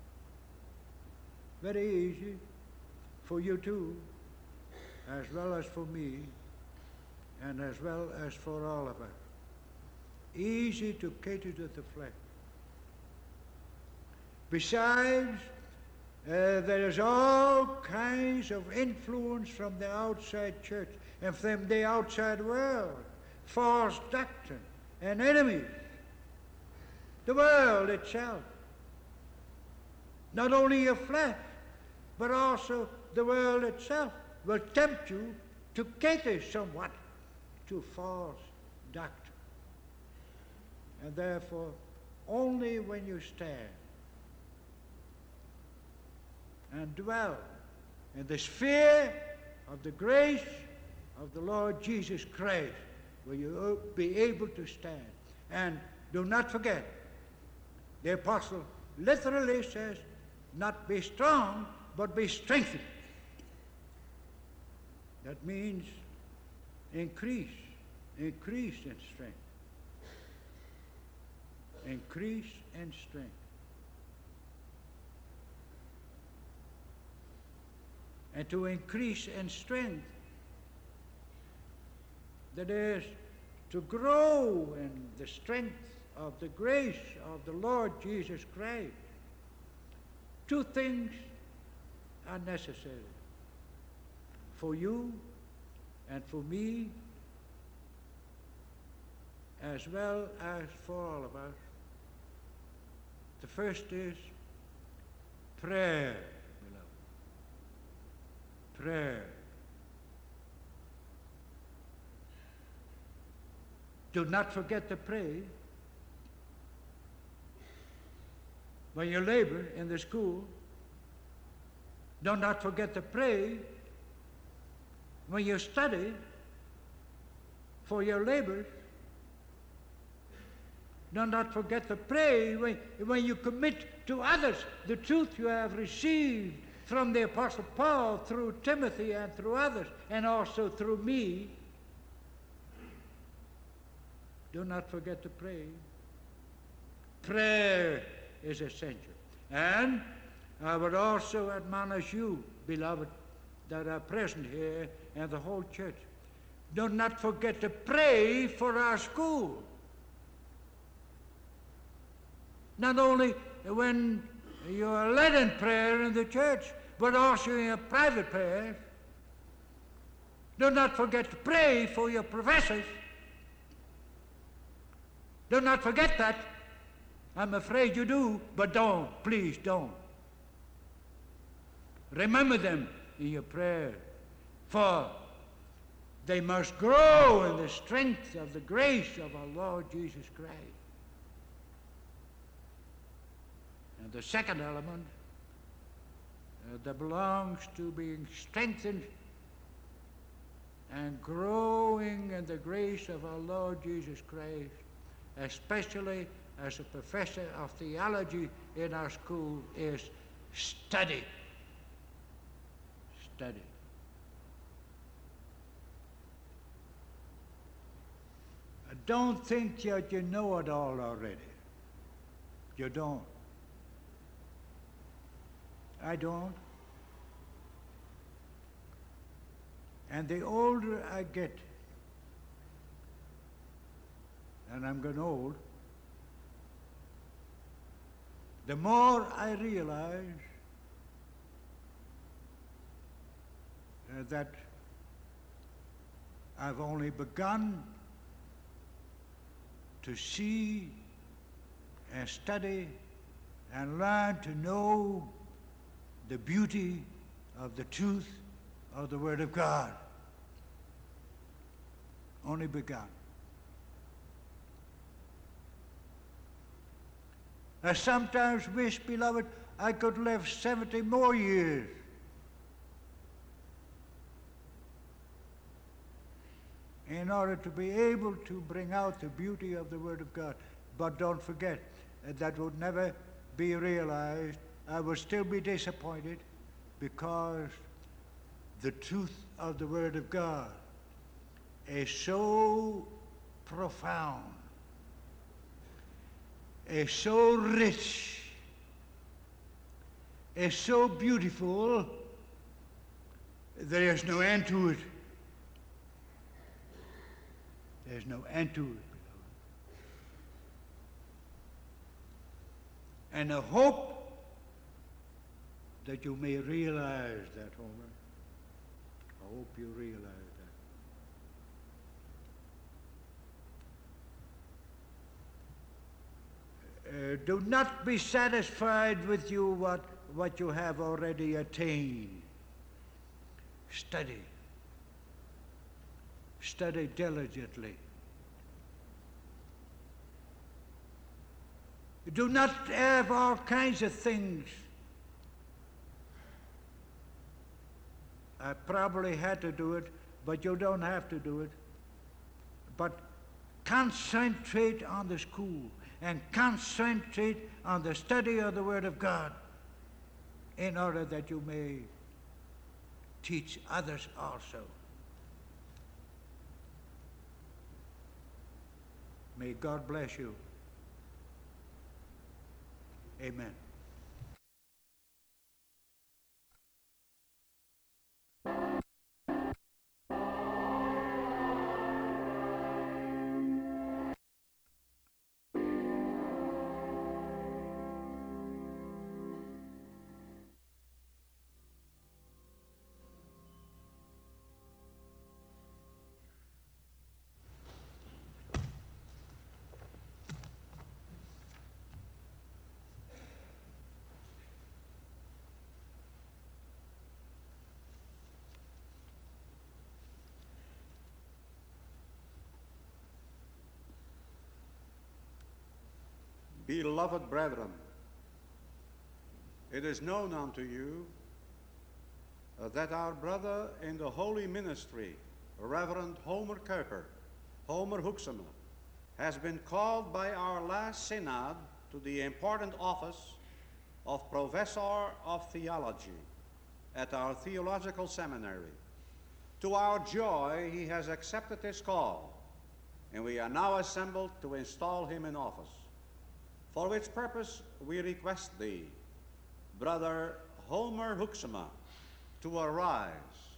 Very easy for you too, as well as for me, and as well as for all of us. Easy to cater to the flesh. Besides, uh, there is all kinds of influence from the outside church and from the outside world, false doctrine and enemies. The world itself. Not only your flesh, but also the world itself will tempt you to cater somewhat to false doctrine. And therefore, only when you stand and dwell in the sphere of the grace of the Lord Jesus Christ will you be able to stand. And do not forget, the apostle literally says, not be strong, but be strengthened. That means increase, increase in strength. Increase in strength. And to increase in strength, that is, to grow in the strength of the grace of the Lord Jesus Christ, two things are necessary for you and for me, as well as for all of us. The first is prayer, beloved. Prayer. Do not forget to pray when you labor in the school. Do not forget to pray when you study for your labors. Do not forget to pray when, when you commit to others the truth you have received from the Apostle Paul through Timothy and through others, and also through me. Do not forget to pray. Prayer is essential. And I would also admonish you, beloved, that are present here and the whole church. Do not forget to pray for our school. Not only when you are led in prayer in the church, but also in your private prayers. Do not forget to pray for your professors. Do not forget that. I'm afraid you do, but don't. Please don't. Remember them in your prayer, for they must grow in the strength of the grace of our Lord Jesus Christ. And the second element uh, that belongs to being strengthened and growing in the grace of our Lord Jesus Christ, especially as a professor of theology in our school, is study. Study. Don't think that you know it all already. You don't. I don't. And the older I get, and I'm getting old, the more I realize uh, that I've only begun to see and study and learn to know the beauty of the truth of the Word of God. Only begun. I sometimes wish, beloved, I could live seventy more years. In order to be able to bring out the beauty of the Word of God. But don't forget, that would never be realized. I would still be disappointed because the truth of the Word of God is so profound, is so rich, is so beautiful, there is no end to it. There's no end to it, beloved. And I hope that you may realize that, Homer. I hope you realize that. Uh, do not be satisfied with you what, what you have already attained. Study. Study diligently. Do not have all kinds of things. I probably had to do it, but you don't have to do it. But concentrate on the school and concentrate on the study of the Word of God in order that you may teach others also. May God bless you. Amen. Beloved brethren, it is known unto you uh, that our brother in the holy ministry, Reverend Homer Kuyper, Homer Hoeksema, has been called by our last synod to the important office of Professor of Theology at our theological seminary. To our joy, he has accepted his call, and we are now assembled to install him in office, for which purpose we request thee, Brother Homer Hoeksema, to arise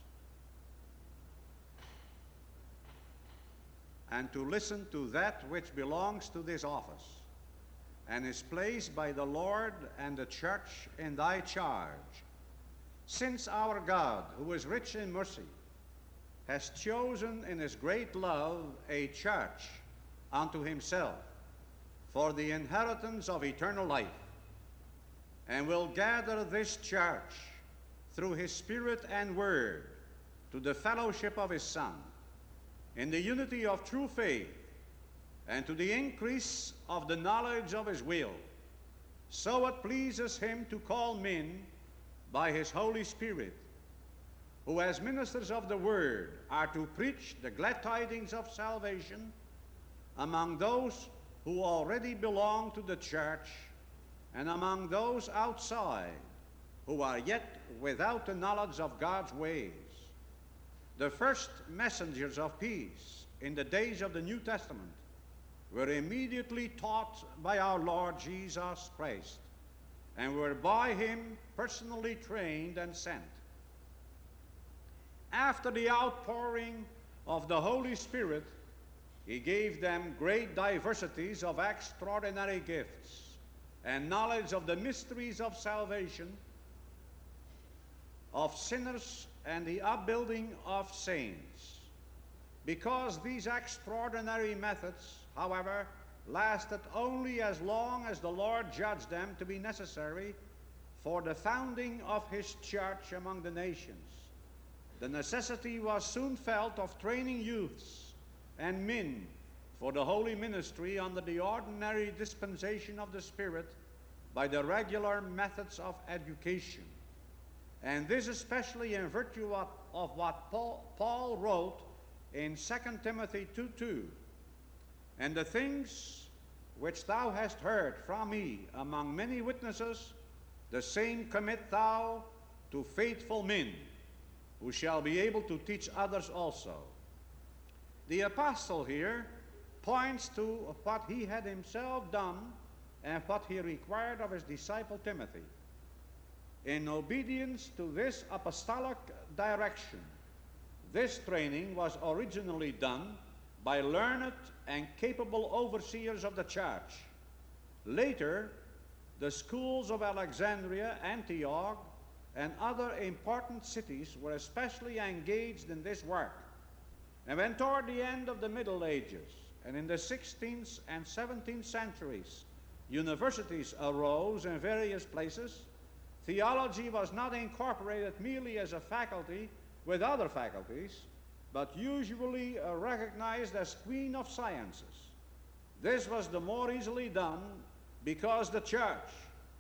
and to listen to that which belongs to this office, and is placed by the Lord and the church in thy charge, since our God, who is rich in mercy, has chosen in his great love a church unto himself for the inheritance of eternal life, and will gather this church through his Spirit and word to the fellowship of his Son, in the unity of true faith, and to the increase of the knowledge of his will. So it pleases him to call men by his Holy Spirit, who as ministers of the word are to preach the glad tidings of salvation among those who already belong to the church, and among those outside who are yet without the knowledge of God's ways. The first messengers of peace in the days of the New Testament were immediately taught by our Lord Jesus Christ, and were by him personally trained and sent. After the outpouring of the Holy Spirit, he gave them great diversities of extraordinary gifts, and knowledge of the mysteries of salvation, of sinners, and the upbuilding of saints. Because these extraordinary methods, however, lasted only as long as the Lord judged them to be necessary for the founding of his church among the nations, the necessity was soon felt of training youths and men for the holy ministry under the ordinary dispensation of the Spirit by the regular methods of education. And this especially in virtue of, of what Paul, Paul wrote in Second Timothy two two. And the things which thou hast heard from me among many witnesses, the same commit thou to faithful men, who shall be able to teach others also. The apostle here points to what he had himself done and what he required of his disciple Timothy. In obedience to this apostolic direction, this training was originally done by learned and capable overseers of the church. Later, the schools of Alexandria, Antioch, and other important cities were especially engaged in this work. And when toward the end of the Middle Ages, and in the sixteenth and seventeenth centuries, universities arose in various places, theology was not incorporated merely as a faculty with other faculties, but usually uh, recognized as queen of sciences. This was the more easily done because the church,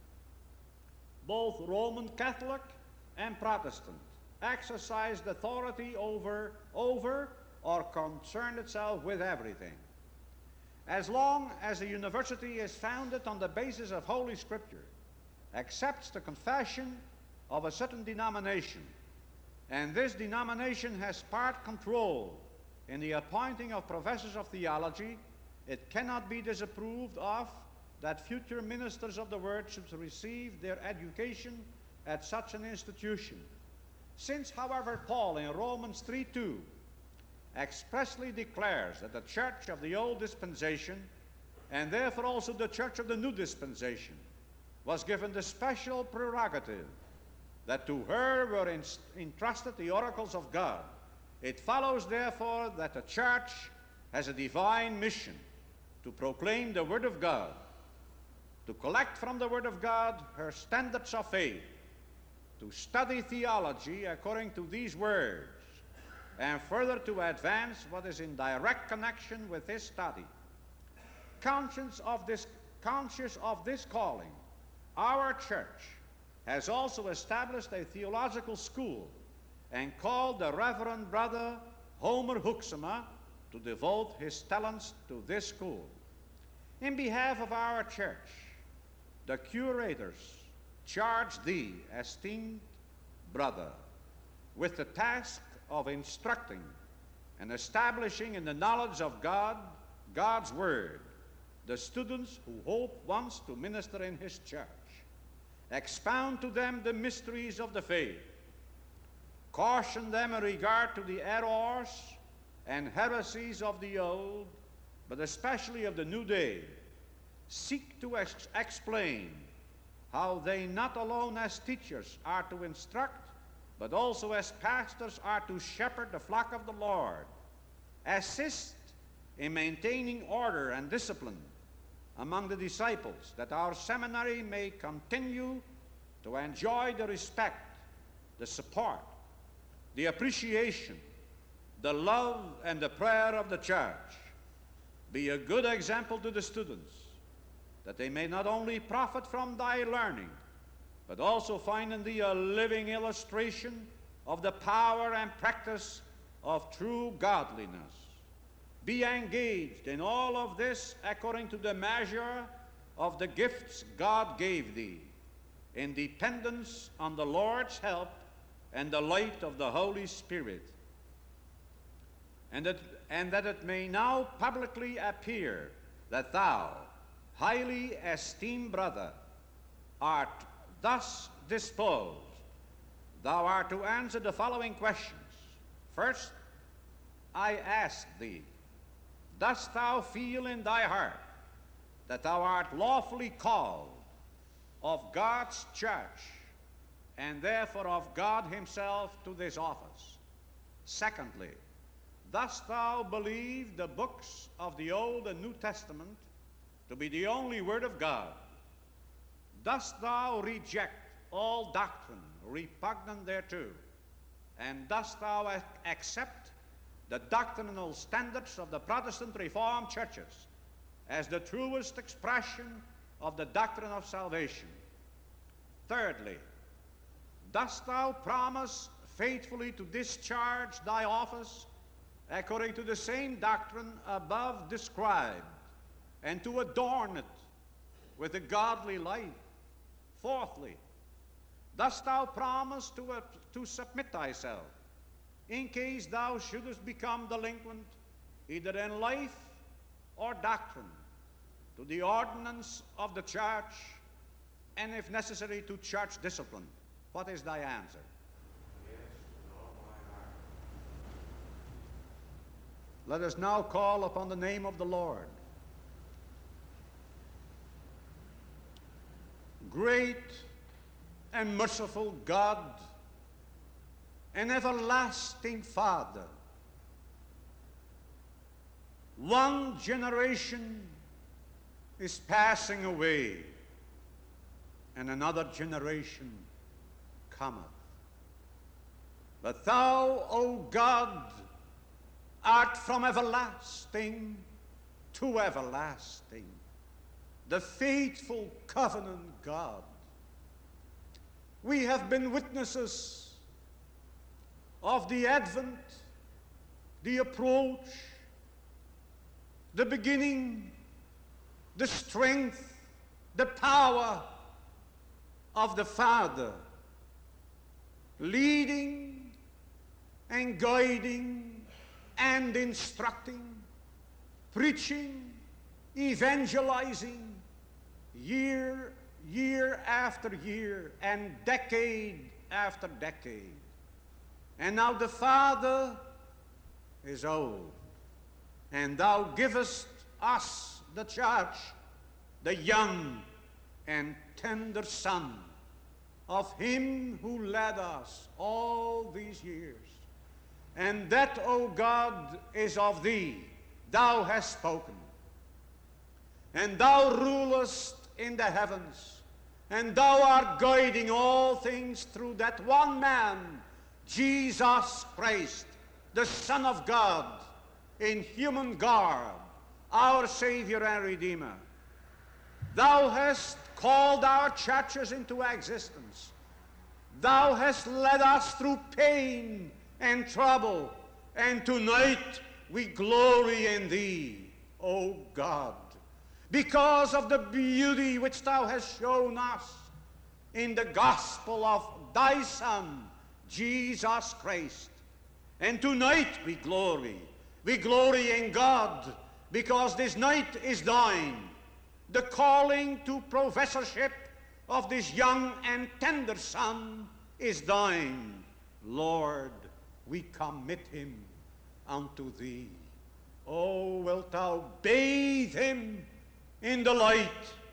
both Roman Catholic and Protestant, exercised authority over, over or concerned itself with everything. As long as a university is founded on the basis of Holy Scripture, accepts the confession of a certain denomination, and this denomination has part control in the appointing of professors of theology, it cannot be disapproved of that future ministers of the word should receive their education at such an institution. Since, however, Paul in Romans three two expressly declares that the church of the old dispensation, and therefore also the church of the new dispensation, was given the special prerogative that to her were entrusted the oracles of God, it follows therefore that the church has a divine mission to proclaim the word of God, to collect from the word of God her standards of faith, to study theology according to these words, and further to advance what is in direct connection with this study. Conscious of this, conscious of this calling, our church has also established a theological school and called the Reverend Brother Homer Hoeksema to devote his talents to this school. In behalf of our church, the curators charge thee, esteemed brother, with the task of instructing and establishing in the knowledge of God, God's Word, the students who hope once to minister in his church, expound to them the mysteries of the faith, caution them in regard to the errors and heresies of the old, but especially of the new day, seek to ex- explain how they not alone as teachers are to instruct, but also as pastors are to shepherd the flock of the Lord, assist in maintaining order and discipline among the disciples, that our seminary may continue to enjoy the respect, the support, the appreciation, the love, and the prayer of the church. Be a good example to the students, that they may not only profit from thy learning, but also find in thee a living illustration of the power and practice of true godliness. Be engaged in all of this according to the measure of the gifts God gave thee, in dependence on the Lord's help and the light of the Holy Spirit, and that, and that it may now publicly appear that thou, highly esteemed brother, art thus disposed. Thou art to answer the following questions. First, I ask thee, dost thou feel in thy heart that thou art lawfully called of God's church, and therefore of God himself, to this office? Secondly, dost thou believe the books of the Old and New Testament to be the only word of God? Dost thou reject all doctrine repugnant thereto? And dost thou ac- accept the doctrinal standards of the Protestant Reformed churches as the truest expression of the doctrine of salvation? Thirdly, dost thou promise faithfully to discharge thy office according to the same doctrine above described, and to adorn it with a godly life? Fourthly, dost thou promise to, uh, to submit thyself, in case thou shouldest become delinquent, either in life or doctrine, to the ordinance of the church, and if necessary to church discipline? What is thy answer? Yes, with all my heart. Let us now call upon the name of the Lord. Great and merciful God and everlasting Father, one generation is passing away, and another generation cometh. But thou, O God, art from everlasting to everlasting, the faithful covenant God. We have been witnesses of the advent, the approach, the beginning, the strength, the power of the Father, leading and guiding and instructing, preaching, evangelizing, year, year after year, and decade after decade. And now the Father is old, and thou givest us, the church, the young and tender Son of him who led us all these years. And that, O God, is of thee. Thou hast spoken. And thou rulest in the heavens, and thou art guiding all things through that one man, Jesus Christ, the Son of God, in human garb, our Savior and Redeemer. Thou hast called our churches into existence. Thou hast led us through pain and trouble, and tonight we glory in thee, O God, because of the beauty which thou hast shown us in the gospel of thy Son, Jesus Christ. And tonight we glory. We glory in God because this night is thine. The calling to professorship of this young and tender son is thine. Lord, we commit him unto thee. Oh, wilt thou bathe him in the light,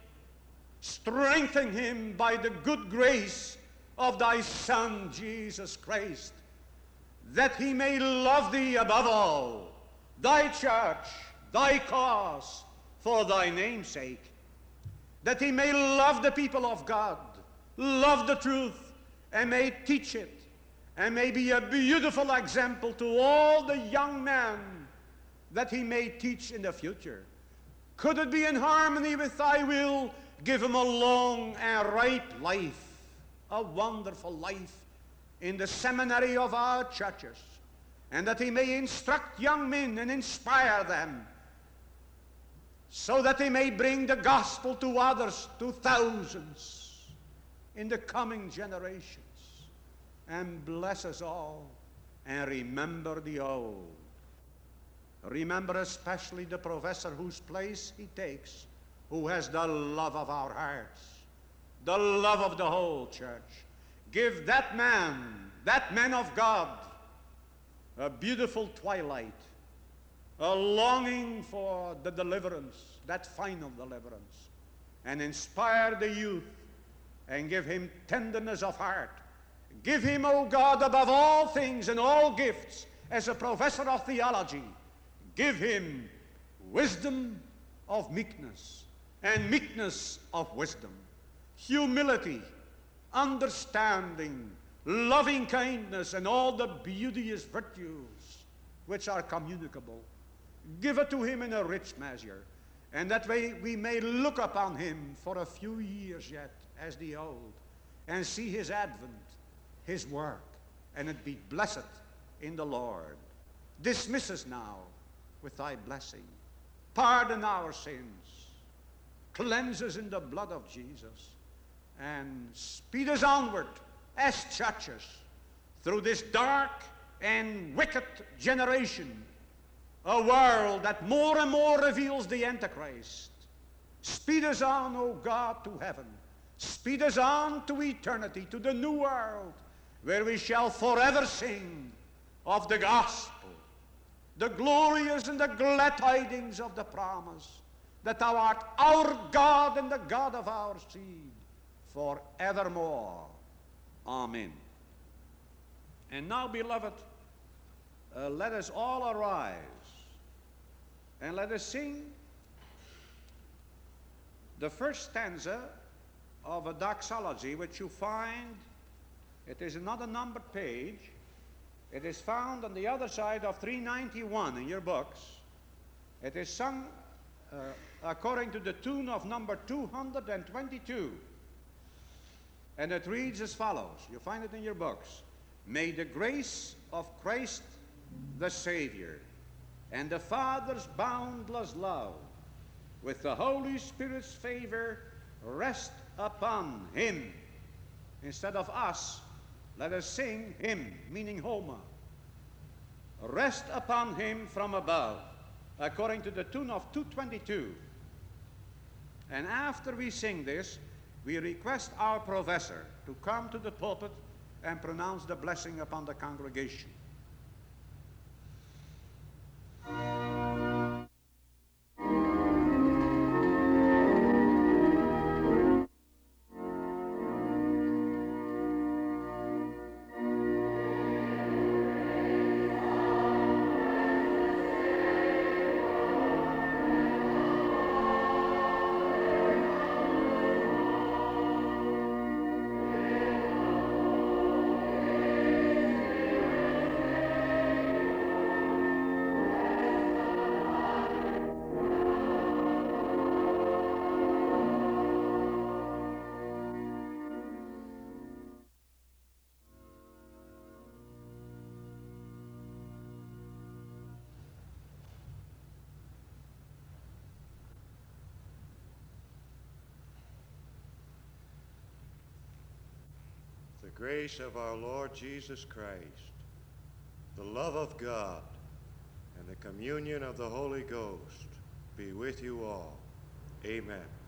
strengthen him by the good grace of thy Son, Jesus Christ, that he may love thee above all, thy church, thy cause, for thy name's sake, that he may love the people of God, love the truth, and may teach it, and may be a beautiful example to all the young men that he may teach in the future. Could it be in harmony with thy will, give him a long and ripe life, a wonderful life in the seminary of our churches, and that he may instruct young men and inspire them, so that they may bring the gospel to others, to thousands in the coming generations. And bless us all, and remember the old. Remember especially the professor whose place he takes, who has the love of our hearts, the love of the whole church. Give that man, that man of God, a beautiful twilight, a longing for the deliverance, that final deliverance, and inspire the youth and give him tenderness of heart. Give him, O God, above all things and all gifts, as a professor of theology, give him wisdom of meekness and meekness of wisdom, humility, understanding, loving kindness, and all the beauteous virtues which are communicable. Give it to him in a rich measure, and that way we may look upon him for a few years yet as the old, and see his advent, his work, and it be blessed in the Lord. Dismiss us now with thy blessing. Pardon our sins. Cleanse us in the blood of Jesus. And speed us onward as churches through this dark and wicked generation, a world that more and more reveals the Antichrist. Speed us on, O God, to heaven. Speed us on to eternity, to the new world, where we shall forever sing of the gospel, the glorious and the glad tidings of the promise that thou art our God and the God of our seed forevermore. Amen. And now, beloved, uh, let us all arise and let us sing the first stanza of a doxology, which you find, it is another numbered page. It is found on the other side of three ninety-one in your books. It is sung uh, according to the tune of number two hundred twenty-two. And it reads as follows. You find it in your books. May the grace of Christ the Savior and the Father's boundless love with the Holy Spirit's favor rest upon him. Instead of us, let us sing him, meaning Homer. Rest upon him from above, according to the tune of two twenty-two. And after we sing this, we request our professor to come to the pulpit and pronounce the blessing upon the congregation. grace of our Lord Jesus Christ, the love of God, and the communion of the Holy Ghost be with you all. Amen.